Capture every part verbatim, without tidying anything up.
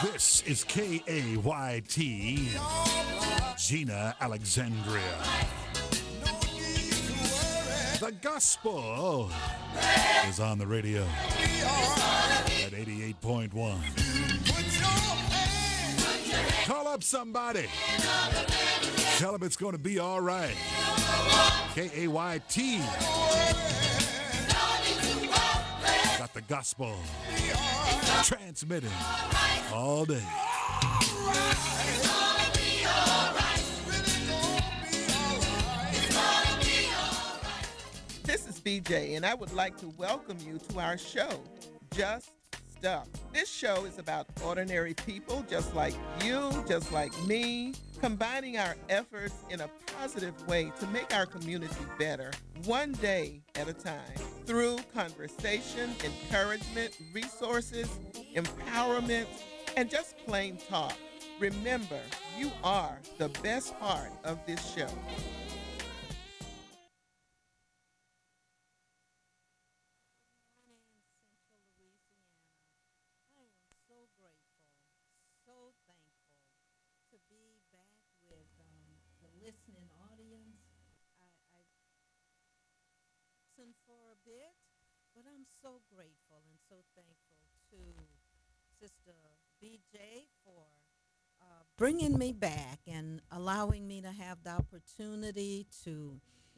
This is K A Y T, Gina Alexandria. The gospel is on the radio at eighty-eight point one. Call up somebody. Tell them it's going to be all right. K A Y T. Got the gospel transmitting all day. This is B J, and I would like to welcome you to our show, Just Stuff. This show is about ordinary people just like you, just like me, combining our efforts in a positive way to make our community better, one day at a time, through conversation, encouragement, resources, empowerment, and just plain talk. Remember, you are the best part of this show. For a bit, but I'm so grateful and so thankful to Sister B J for uh, bringing me back and allowing me to have the opportunity to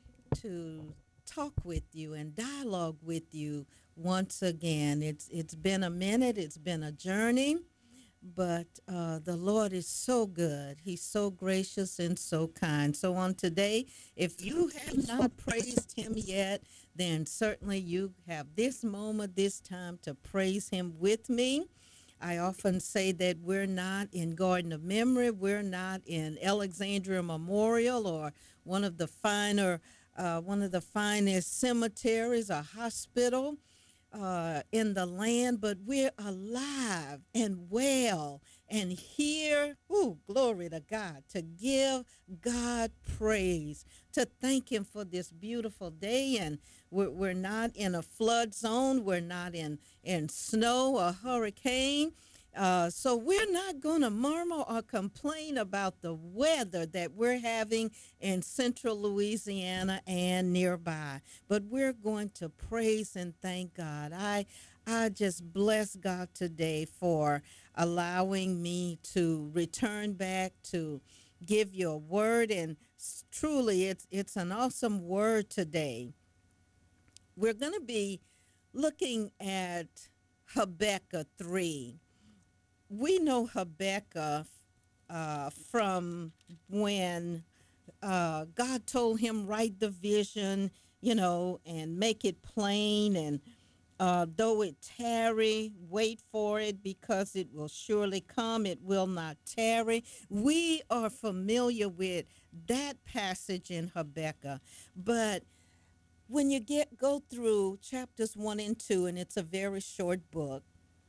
to talk with you and dialogue with you once again. It's it's been a minute. It's been a journey, but uh, the Lord is so good. He's so gracious and so kind. So on today, if you have not praised him yet, then certainly you have this moment, this time to praise him with me. I often say that we're not in Garden of Memory. We're not in Alexandria Memorial or one of the finer, uh, one of the finest cemeteries or hospital uh, in the land, but we're alive and well and here, ooh, glory to God, to give God praise, to thank him for this beautiful day. And we're, we're not in a flood zone. We're not in, in snow or hurricane. Uh, so we're not going to murmur or complain about the weather that we're having in central Louisiana and nearby, but we're going to praise and thank God. I I just bless God today for allowing me to return back to give you a word, and truly it's it's an awesome word today. We're going to be looking at Habakkuk three. We know Habakkuk uh, from when uh, God told him, write the vision, you know, and make it plain. And uh, though it tarry, wait for it because it will surely come. It will not tarry. We are familiar with that passage in Habakkuk. But when you get go through chapters one and two, and it's a very short book,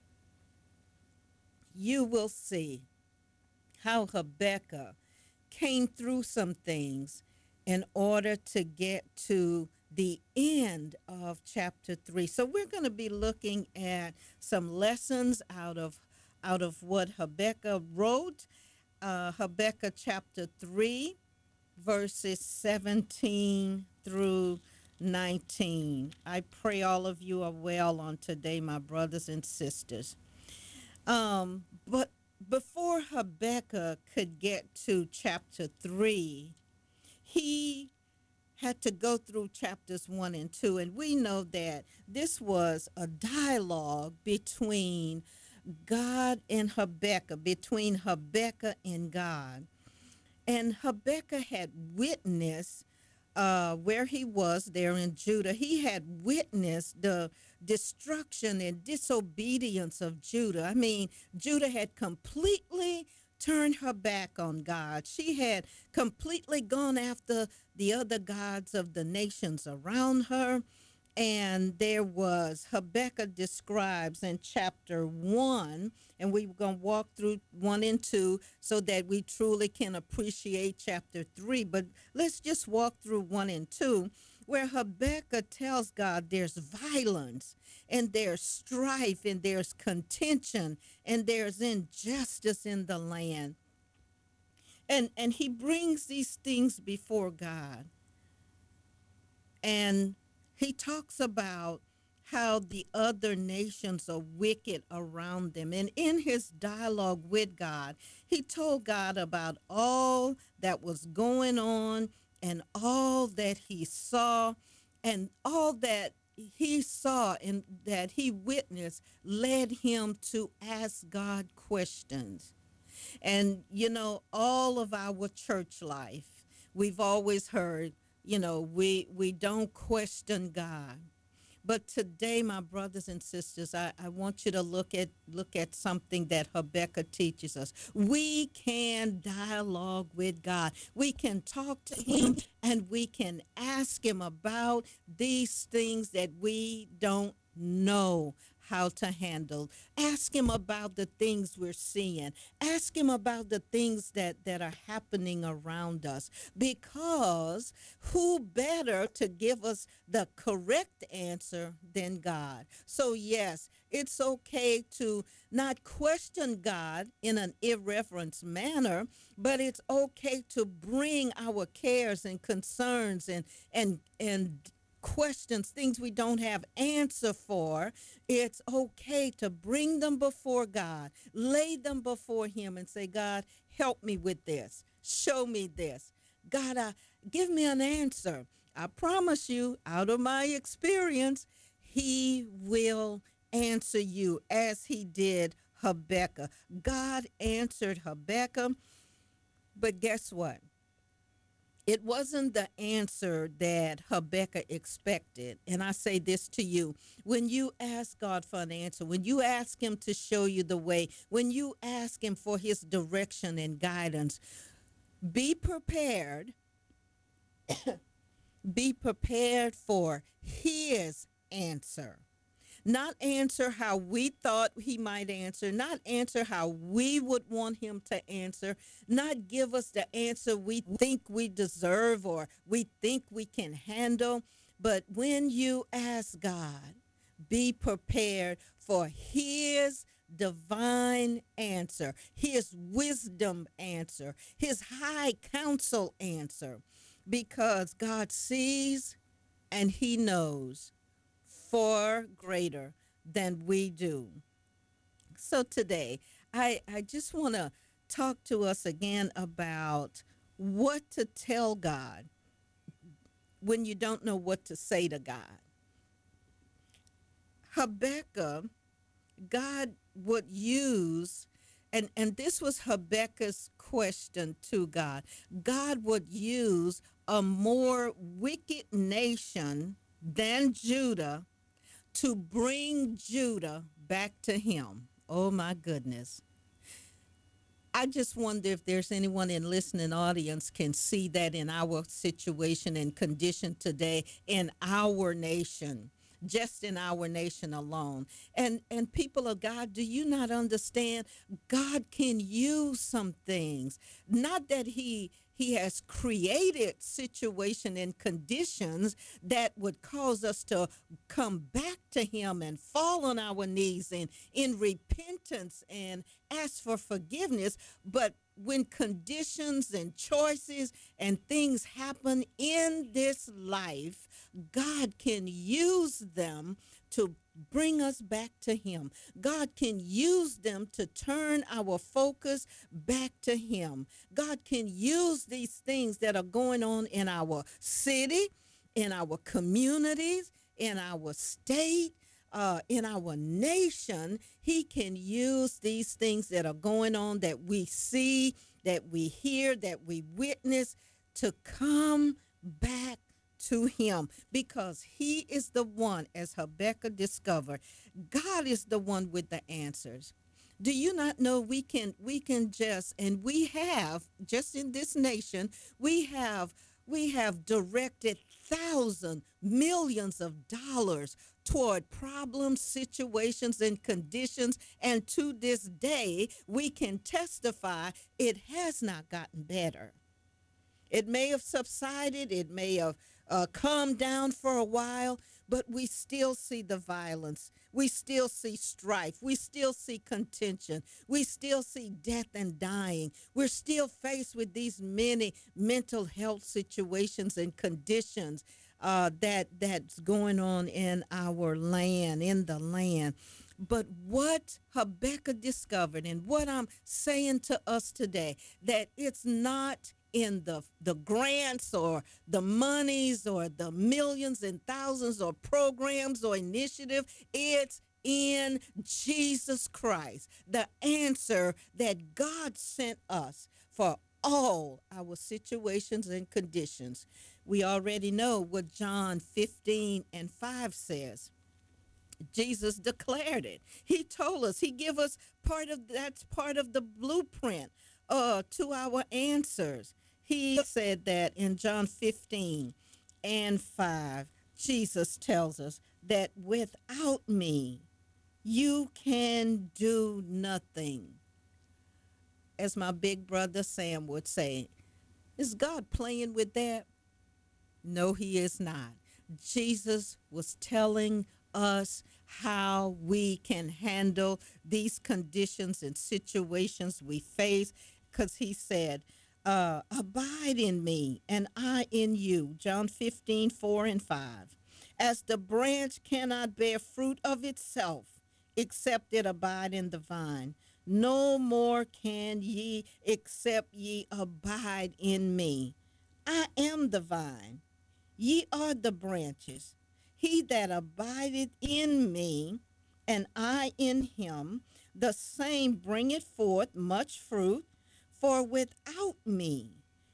you will see how Habakkuk came through some things in order to get to the end of chapter three. So we're going to be looking at some lessons out of out of what Habakkuk wrote. Uh, Habakkuk chapter three, verses seventeen through nineteen. I pray all of you are well on today, my brothers and sisters. Um, but before Habakkuk could get to chapter three, he had to go through chapters one and two. And we know that this was a dialogue between God and Habakkuk, between Habakkuk and God. And Habakkuk had witnessed uh, where he was there in Judah. He had witnessed the destruction and disobedience of Judah. I mean, Judah had completely turned her back on God. She had completely gone after the other gods of the nations around her. And there was, Habakkuk describes in chapter one, and we're going to walk through one and two so that we truly can appreciate chapter three. But let's just walk through one and two. where Habakkuk tells God there's violence and there's strife and there's contention and there's injustice in the land. And and he brings these things before God. And he talks about how the other nations are wicked around them. And in his dialogue with God, he told God about all that was going on and all that he saw and all that he saw and that he witnessed led him to ask God questions. And, you know, all of our church life, we've always heard, you know, we, we don't question God. But today, my brothers and sisters, I, I want you to look at look at something that Habakkuk teaches us. We can dialogue with God. We can talk to him and we can ask him about these things that we don't know how to handle. Ask him about the things we're seeing. Ask him about the things that, that are happening around us. Because who better to give us the correct answer than God? So, yes, it's okay to not question God in an irreverent manner, but it's okay to bring our cares and concerns and and and questions, things we don't have answer for. It's okay to bring them before God, lay them before him and say, God, help me with this. Show me this. God, uh, give me an answer. I promise you, out of my experience, he will answer you as he did Habakkuk. God answered Habakkuk, but guess what? It wasn't the answer that Habakkuk expected. And I say this to you. When you ask God for an answer, when you ask him to show you the way, when you ask him for his direction and guidance, be prepared. Be prepared for his answer. Not answer how we thought he might answer, not answer how we would want him to answer, not give us the answer we think we deserve or we think we can handle. But when you ask God, be prepared for his divine answer, his wisdom answer, his high counsel answer, because God sees and he knows far greater than we do. So today, I, I just want to talk to us again about what to tell God when you don't know what to say to God. Habakkuk, God would use, and, and this was Habakkuk's question to God, God would use a more wicked nation than Judah to bring Judah back to him. Oh my goodness. I just wonder if there's anyone in listening audience can see that in our situation and condition today in our nation, just in our nation alone. And and people of God, do you not understand? God can use some things. Not that he he has created situation and conditions that would cause us to come back to him and fall on our knees and in repentance and ask for forgiveness. But when conditions and choices and things happen in this life, God can use them to bring us back to him. God can use them to turn our focus back to him. God can use these things that are going on in our city, in our communities, in our state, uh, in our nation. He can use these things that are going on that we see, that we hear, that we witness to come back to him, because he is the one, as Habakkuk discovered, God is the one with the answers. Do you not know we can we can just, and we have just in this nation, we have we have directed thousands, millions of dollars toward problems, situations, and conditions, and to this day we can testify it has not gotten better. It may have subsided, it may have uh, calm down for a while, but we still see the violence. We still see strife. We still see contention. We still see death and dying. We're still faced with these many mental health situations and conditions uh, that that's going on in our land, in the land. But what Habakkuk discovered, and what I'm saying to us today, that it's not in the the grants or the monies or the millions and thousands or programs or initiative. It's in Jesus Christ, the answer that God sent us for all our situations and conditions. We already know what John fifteen and five says. Jesus declared it. He told us, he give us part of that's part of the blueprint uh to our answers. He said that in John fifteen and five. Jesus tells us that without me you can do nothing. As my big brother Sam would say, is God playing with that? No, he is not. Jesus was telling us how we can handle these conditions and situations we face, because he said, uh, abide in me and I in you. John fifteen four and five. As the branch cannot bear fruit of itself except it abide in the vine, no more can ye except ye abide in me. I am the vine, ye are the branches. He that abideth in me, and I in him, the same bringeth forth much fruit. For without me,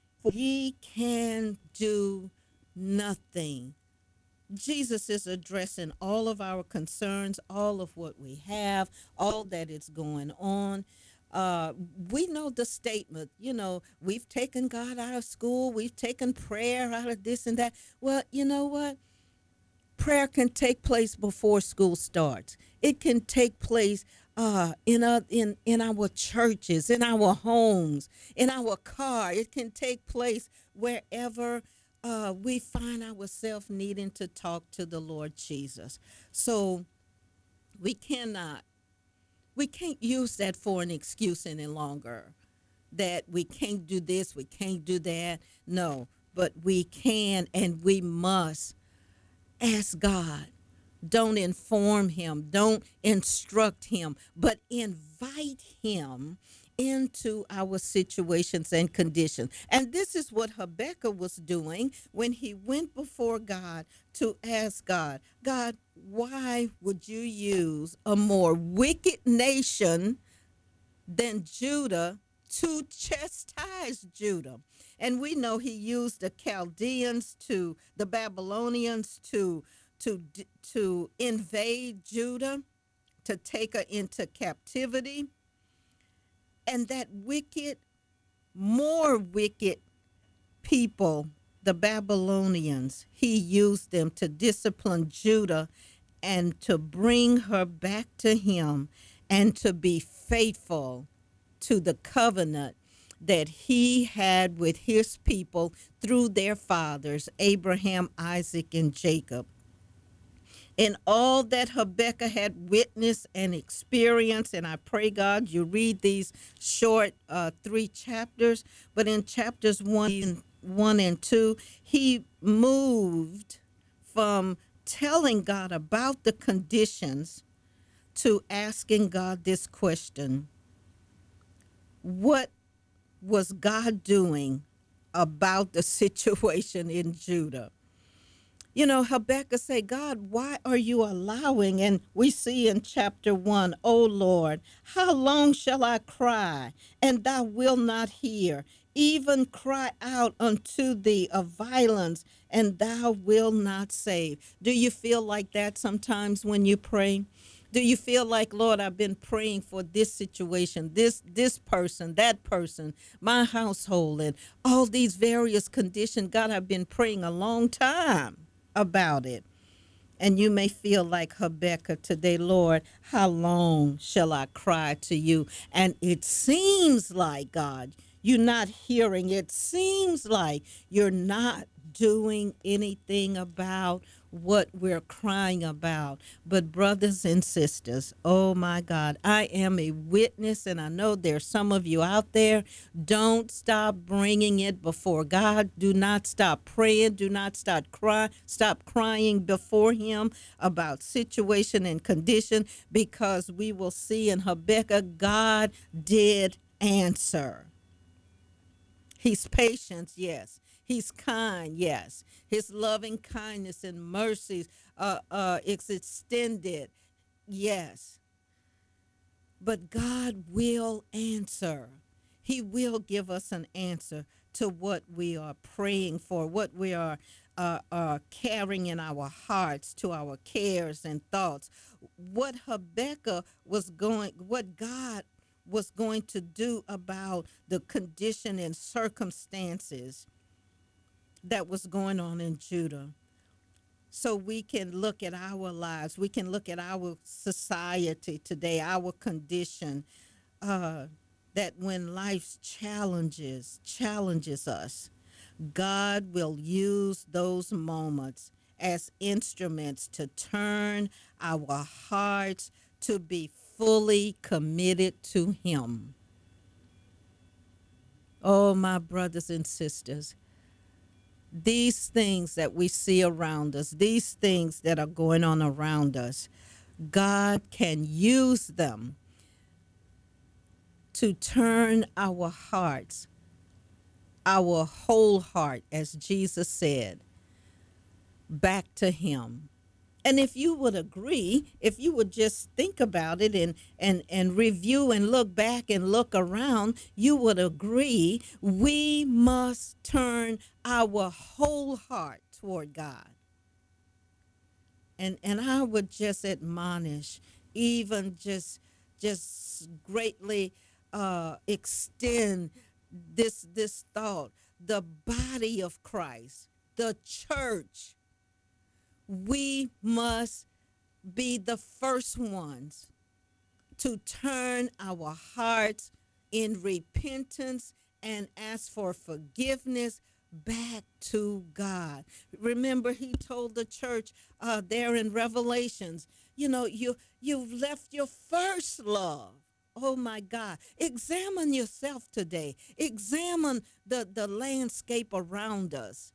ye can do nothing. Jesus is addressing all of our concerns, all of what we have, all that is going on. Uh, we know the statement, you know, we've taken God out of school, we've taken prayer out of this and that. Well, you know what? Prayer can take place before school starts. It can take place uh, in, a, in, in our churches, in our homes, in our car. It can take place wherever uh, we find ourselves needing to talk to the Lord Jesus. So we cannot, we can't use that for an excuse any longer, that we can't do this, we can't do that. No, but we can and we must ask God. Don't inform him, don't instruct him, but invite him into our situations and conditions. And this is what Habakkuk was doing when he went before God to ask God, God, why would you use a more wicked nation than Judah to chastise Judah? And we know he used the Chaldeans to the Babylonians to to to invade Judah, to take her into captivity. And that wicked, more wicked people, the Babylonians, he used them to discipline Judah and to bring her back to him and to be faithful to the covenant that he had with his people through their fathers, Abraham, Isaac, and Jacob. And all that Habakkuk had witnessed and experienced, and I pray, God, you read these short uh, three chapters, but in chapters one, one and two, he moved from telling God about the conditions to asking God this question: what was God doing about the situation in Judah? You know, Habakkuk say, God, why are you allowing? And we see in chapter one, oh Lord, how long shall I cry and thou wilt not hear? Even cry out unto thee of violence and thou wilt not save. Do you feel like that sometimes when you pray? Do you feel like, Lord, I've been praying for this situation, this this person, that person, my household, and all these various conditions? God, I've been praying a long time about it. And you may feel like Habakkuk today, Lord, how long shall I cry to you? And it seems like, God, you're not hearing. It seems like you're not doing anything about what we're crying about. But, brothers and sisters, oh my God, I am a witness, and I know there's some of you out there. Don't stop bringing it before God. Do not stop praying. Do not stop crying. Stop crying before Him about situation and condition, because we will see in Habakkuk, God did answer. He's patient, yes. He's kind, yes. His loving kindness and mercies uh, uh, is extended, yes. But God will answer. He will give us an answer to what we are praying for, what we are uh, uh, carrying in our hearts, to our cares and thoughts. What Habakkuk was going, what God was going to do about the condition and circumstances that was going on in Judah. So we can look at our lives, we can look at our society today, our condition, uh, that when life's challenges challenges us, God will use those moments as instruments to turn our hearts to be fully committed to Him. Oh, my brothers and sisters, these things that we see around us, these things that are going on around us, God can use them to turn our hearts, our whole heart, as Jesus said, back to Him. And if you would agree, if you would just think about it and, and, and review and look back and look around, you would agree we must turn our whole heart toward God. And and I would just admonish, even just just greatly uh, extend this this thought. The body of Christ, the church, we must be the first ones to turn our hearts in repentance and ask for forgiveness back to God. Remember, He told the church uh, there in Revelations, you know, you you've left your first love. Oh my God. Examine yourself today. Examine the, the landscape around us.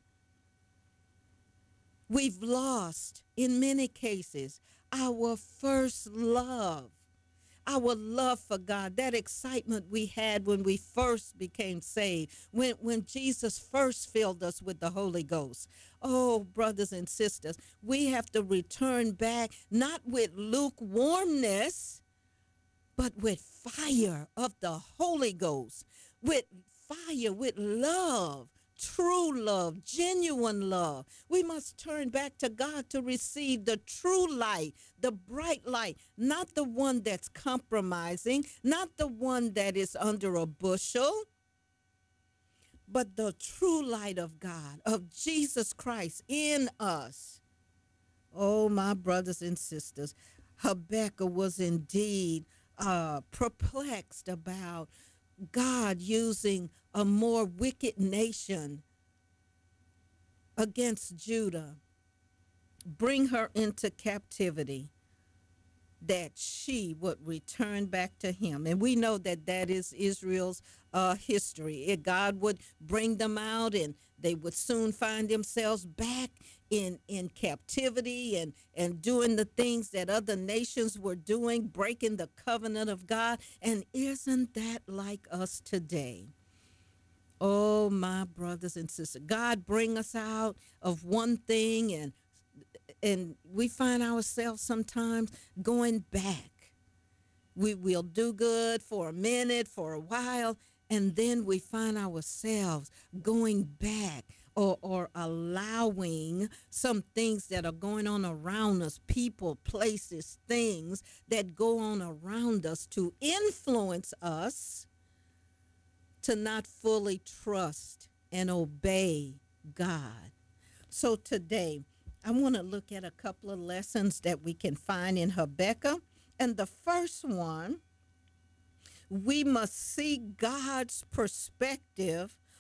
We've lost, in many cases, our first love, our love for God, that excitement we had when we first became saved, when, when Jesus first filled us with the Holy Ghost. Oh, brothers and sisters, we have to return back, not with lukewarmness, but with fire of the Holy Ghost, with fire, with love, true love, genuine love. We must turn back to God to receive the true light, the bright light, not the one that's compromising, not the one that is under a bushel, but the true light of God, of Jesus Christ in us. Oh, my brothers and sisters, Habakkuk was indeed uh, perplexed about God using a more wicked nation against Judah, bring her into captivity, that she would return back to Him. And we know that that is Israel's uh, history. It, God would bring them out, and they would soon find themselves back in in captivity and and doing the things that other nations were doing, breaking the covenant of God. And isn't that like us today? Oh, my brothers and sisters, God bring us out of one thing, and and we find ourselves sometimes going back. We will do good for a minute, for a while, and then we find ourselves going back, or, or allowing some things that are going on around us, people, places, things that go on around us, to influence us to not fully trust and obey God. So today, I want to look at a couple of lessons that we can find in Habakkuk. And the first one, we must see God's perspective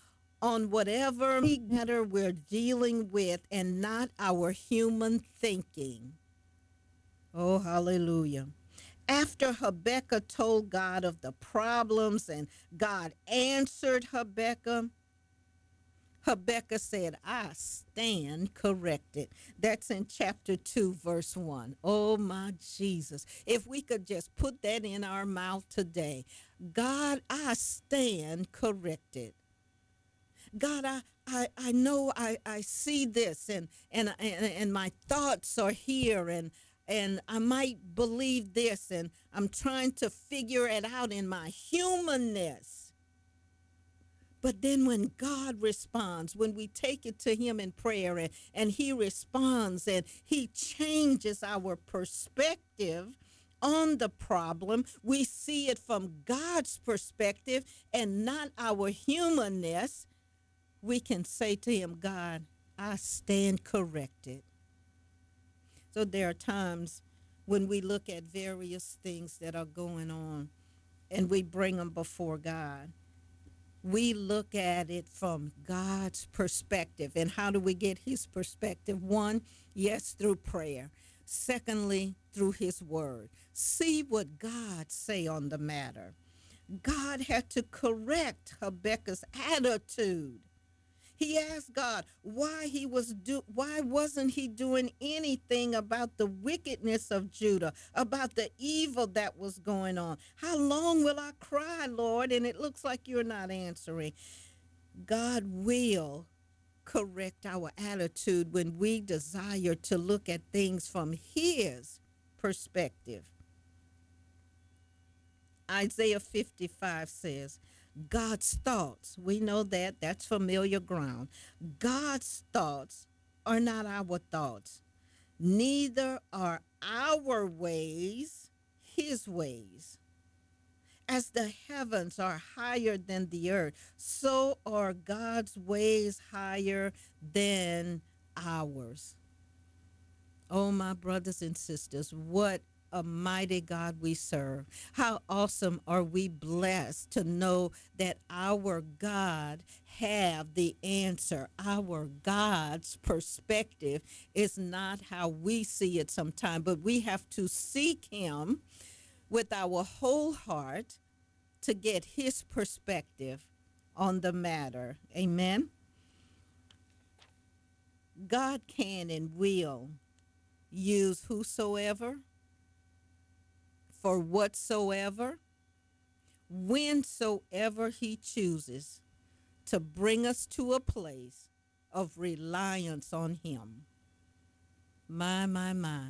on whatever matter we're dealing with and not our human thinking. Oh, hallelujah. After Habakkuk told God of the problems and God answered Habakkuk, Habakkuk said, I stand corrected. That's in chapter two, verse one. Oh, my Jesus. If we could just put that in our mouth today. God, I stand corrected. God, I, I, I know I, I see this and, and, and, and my thoughts are here and, and I might believe this and I'm trying to figure it out in my humanness. But then when God responds, when we take it to him in prayer and, and he responds and he changes our perspective on the problem, we see it from God's perspective and not our humanness. We can say to him, God, I stand corrected. So there are times when we look at various things that are going on and we bring them before God. We look at it from God's perspective. And how do we get his perspective? One, yes, through prayer. Secondly, through his word. See what God say on the matter. God had to correct Habakkuk's attitude. He asked God why he was do why wasn't he doing anything about the wickedness of Judah, about the evil that was going on. How long will I cry, Lord? And it looks like you're not answering. God will correct our attitude when we desire to look at things from his perspective. Isaiah fifty-five says, God's thoughts, we know that, that's familiar ground. God's thoughts are not our thoughts, neither are our ways his ways. As the heavens are higher than the earth, so are God's ways higher than ours. Oh, my brothers and sisters, what a mighty God we serve. How awesome are we blessed to know that our God have the answer. Our God's perspective is not how we see it sometimes, but we have to seek him with our whole heart to get his perspective on the matter. Amen. God can and will use whosoever, for whatsoever, whensoever he chooses to bring us to a place of reliance on him. My, my, my.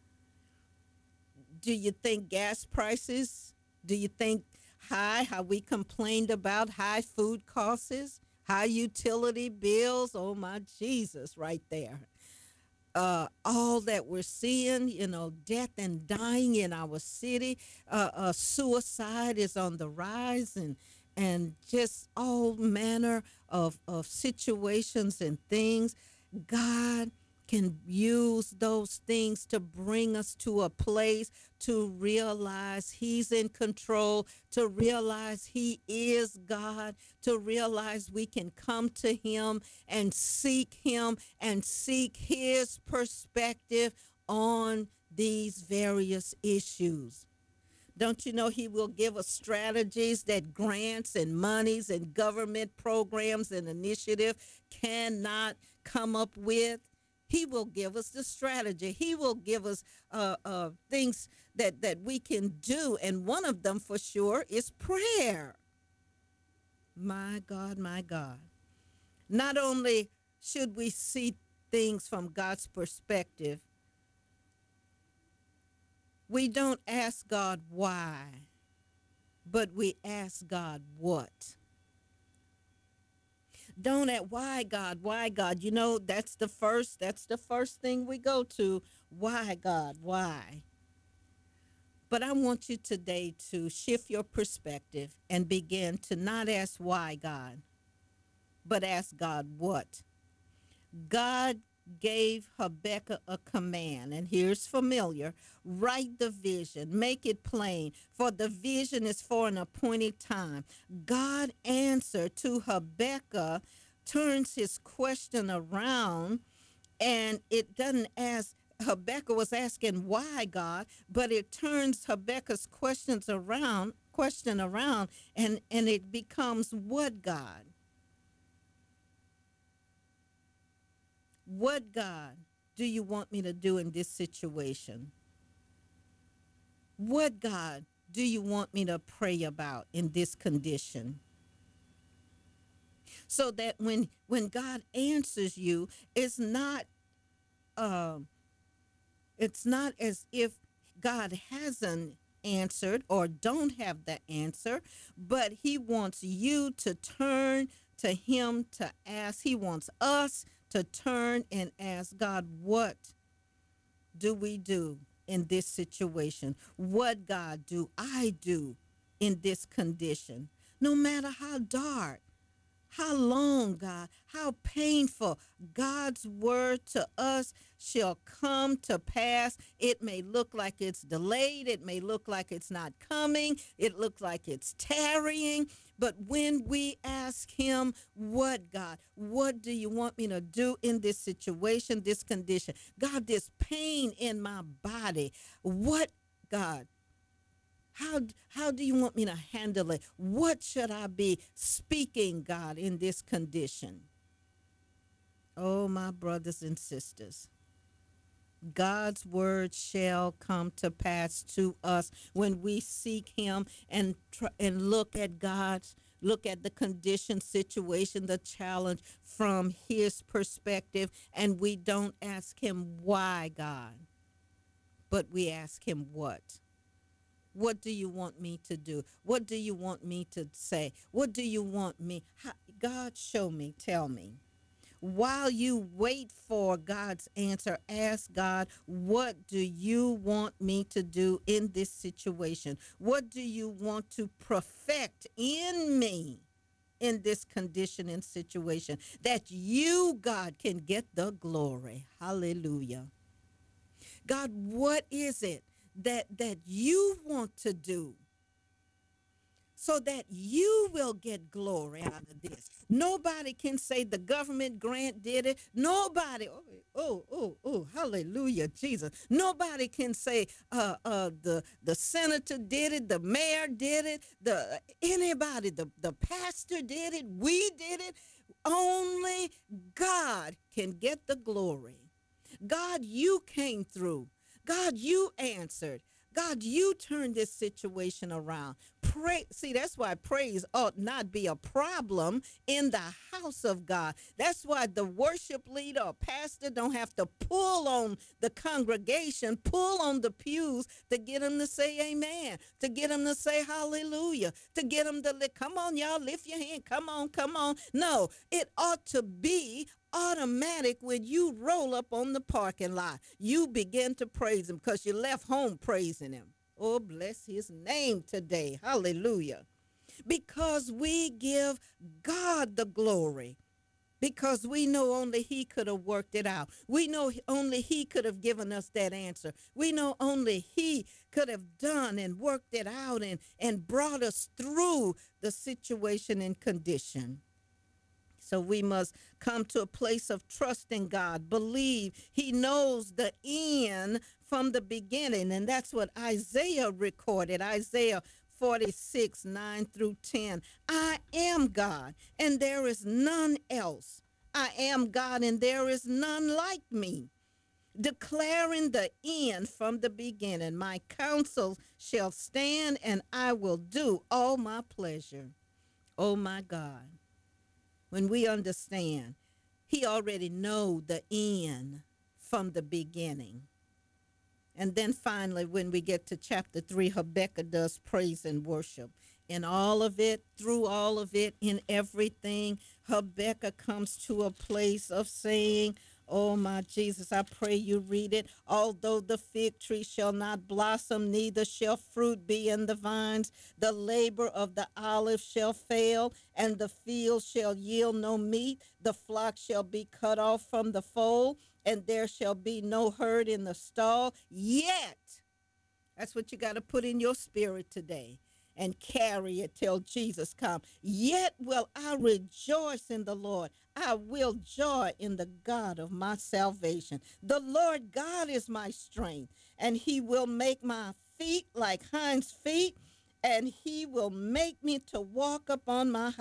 Do you think gas prices, do you think high, how we complained about high food costs, high utility bills? Oh, my Jesus, right there. Uh, all that we're seeing, you know, death and dying in our city, uh, uh, suicide is on the rise, and and just all manner of of situations and things. God can use those things to bring us to a place to realize he's in control, to realize he is God, to realize we can come to him and seek him and seek his perspective on these various issues. Don't you know he will give us strategies that grants and monies and government programs and initiative cannot come up with? He will give us the strategy. He will give us uh, uh, things that, that we can do. And one of them for sure is prayer. My God, my God. Not only should we see things from God's perspective, we don't ask God why, but we ask God what. Don't at why God, why God. You know, that's the first, that's the first thing we go to. Why God, why? But I want you today to shift your perspective and begin to not ask why God, but ask God what. God gave Habakkuk a command, and here's familiar: write the vision, make it plain, for the vision is for an appointed time. God answered to Habakkuk, turns his question around, and it doesn't ask. Habakkuk was asking why God, but it turns Habakkuk's questions around, question around, and and it becomes what God. What, God, do you want me to do in this situation? What, God, do you want me to pray about in this condition? So that when when God answers you, it's not um it's not as if God hasn't answered or don't have the answer, but he wants you to turn to him to ask. He wants us to turn and ask God, what do we do in this situation? What, God, do I do in this condition? No matter how dark, how long, God, how painful, God's word to us shall come to pass. It may look like it's delayed. It may look like it's not coming. It looks like it's tarrying. But when we ask him, what, God, what do you want me to do in this situation, this condition? God, this pain in my body, what, God? How, how do you want me to handle it? What should I be speaking, God, in this condition? Oh, my brothers and sisters, God's word shall come to pass to us when we seek him and tr- and look at God's, look at the condition, situation, the challenge from his perspective, and we don't ask him why, God, but we ask him what. What do you want me to do? What do you want me to say? What do you want me? How, God, show me, tell me. While you wait for God's answer, ask God, what do you want me to do in this situation? What do you want to perfect in me in this condition and situation that you, God, can get the glory? Hallelujah. God, what is it that that you want to do so that you will get glory out of this? Nobody can say the government grant did it. Nobody, oh, oh, oh, oh, hallelujah, Jesus. Nobody can say uh, uh, the the senator did it, the mayor did it, the anybody, the, the pastor did it, we did it. Only God can get the glory. God, you came through. God, you answered. God, you turned this situation around. Pray. See, that's why praise ought not be a problem in the house of God. That's why the worship leader or pastor don't have to pull on the congregation, pull on the pews to get them to say amen, to get them to say hallelujah, to get them to, li- come on, y'all, lift your hand. Come on, come on. No, it ought to be automatic. When you roll up on the parking lot, you begin to praise him because you left home praising him. Oh, bless his name today. Hallelujah. Because we give God the glory. Because we know only he could have worked it out. We know only he could have given us that answer. We know only he could have done and worked it out and, and brought us through the situation and condition. So we must come to a place of trust in God, believe he knows the end from the beginning. And that's what Isaiah recorded, Isaiah forty-six, nine through ten. I am God, and there is none else. I am God, and there is none like me, declaring the end from the beginning. My counsel shall stand, and I will do all my pleasure. Oh, my God. When we understand, he already know the end from the beginning. And then finally, when we get to chapter three, Habakkuk does praise and worship. In all of it, through all of it, in everything, Habakkuk comes to a place of saying, Oh, my Jesus, I pray you read it. Although the fig tree shall not blossom, neither shall fruit be in the vines, the labor of the olive shall fail, and the field shall yield no meat. The flock shall be cut off from the fold, and there shall be no herd in the stall. Yet, that's what you got to put in your spirit today and carry it till Jesus come. Yet will I rejoice in the Lord. I will joy in the God of my salvation. The Lord God is my strength, and he will make my feet like hinds feet, and he will make me to walk upon my